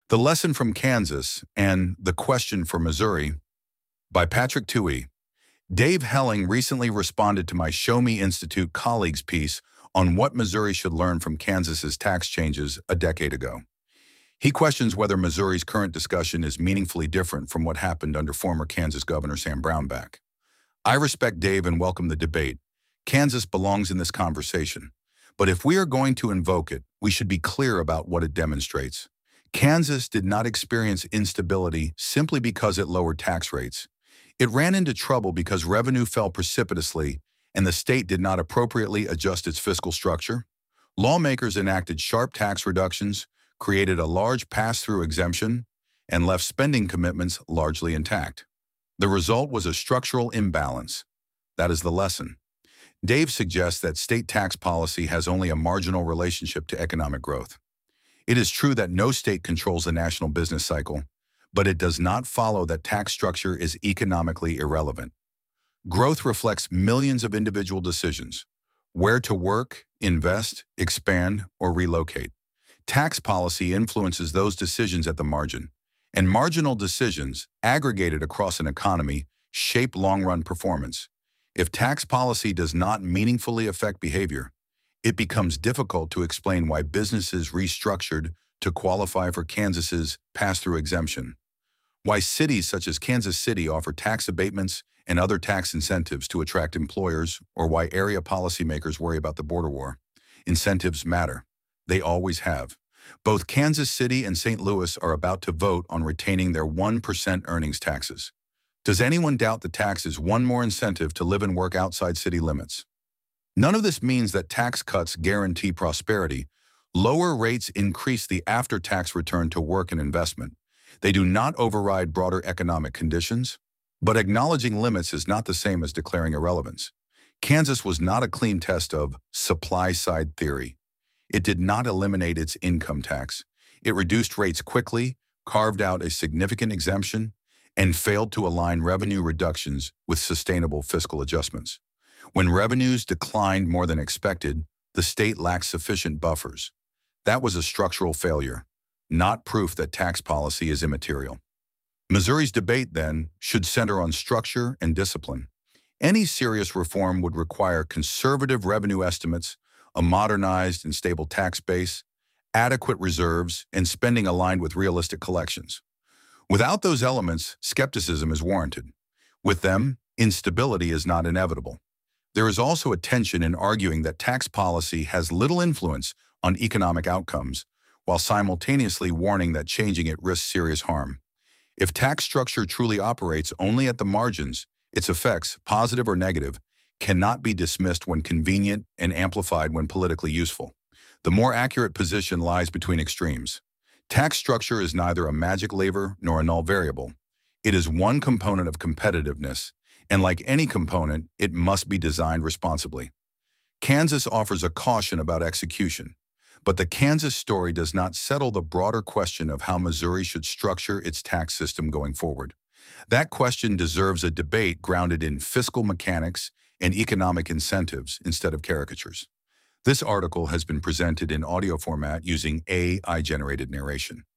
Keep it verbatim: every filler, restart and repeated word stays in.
The Lesson from Kansas and The Question for Missouri by Patrick Tuohy. Dave Helling recently responded to my Show Me Institute colleagues' piece on what Missouri should learn from Kansas's tax changes a decade ago. He questions whether Missouri's current discussion is meaningfully different from what happened under former Kansas Governor Sam Brownback. I respect Dave and welcome the debate. Kansas belongs in this conversation. But if we are going to invoke it, we should be clear about what it demonstrates. Kansas did not experience instability simply because it lowered tax rates. It ran into trouble because revenue fell precipitously and the state did not appropriately adjust its fiscal structure. Lawmakers enacted sharp tax reductions, created a large pass-through exemption, and left spending commitments largely intact. The result was a structural imbalance. That is the lesson. Dave suggests that state tax policy has only a marginal relationship to economic growth. It is true that no state controls the national business cycle, but it does not follow that tax structure is economically irrelevant. Growth reflects millions of individual decisions: where to work, invest, expand, or relocate. Tax policy influences those decisions at the margin, and marginal decisions, aggregated across an economy, shape long-run performance. If tax policy does not meaningfully affect behavior, it becomes difficult to explain why businesses restructured to qualify for Kansas's pass-through exemption, why cities such as Kansas City offer tax abatements and other tax incentives to attract employers, or why area policymakers worry about the border war. Incentives matter. They always have. Both Kansas City and Saint Louis are about to vote on retaining their one percent earnings taxes. Does anyone doubt the tax is one more incentive to live and work outside city limits? None of this means that tax cuts guarantee prosperity. Lower rates increase the after-tax return to work and investment. They do not override broader economic conditions, but acknowledging limits is not the same as declaring irrelevance. Kansas was not a clean test of supply-side theory. It did not eliminate its income tax. It reduced rates quickly, carved out a significant exemption, and failed to align revenue reductions with sustainable fiscal adjustments. When revenues declined more than expected, the state lacked sufficient buffers. That was a structural failure, not proof that tax policy is immaterial. Missouri's debate, then, should center on structure and discipline. Any serious reform would require conservative revenue estimates, a modernized and stable tax base, adequate reserves, and spending aligned with realistic collections. Without those elements, skepticism is warranted. With them, instability is not inevitable. There is also a tension in arguing that tax policy has little influence on economic outcomes, while simultaneously warning that changing it risks serious harm. If tax structure truly operates only at the margins, its effects, positive or negative, cannot be dismissed when convenient and amplified when politically useful. The more accurate position lies between extremes. Tax structure is neither a magic lever nor a null variable. It is one component of competitiveness, and like any component, it must be designed responsibly. Kansas offers a caution about execution, but the Kansas story does not settle the broader question of how Missouri should structure its tax system going forward. That question deserves a debate grounded in fiscal mechanics and economic incentives instead of caricatures. This article has been presented in audio format using A I-generated narration.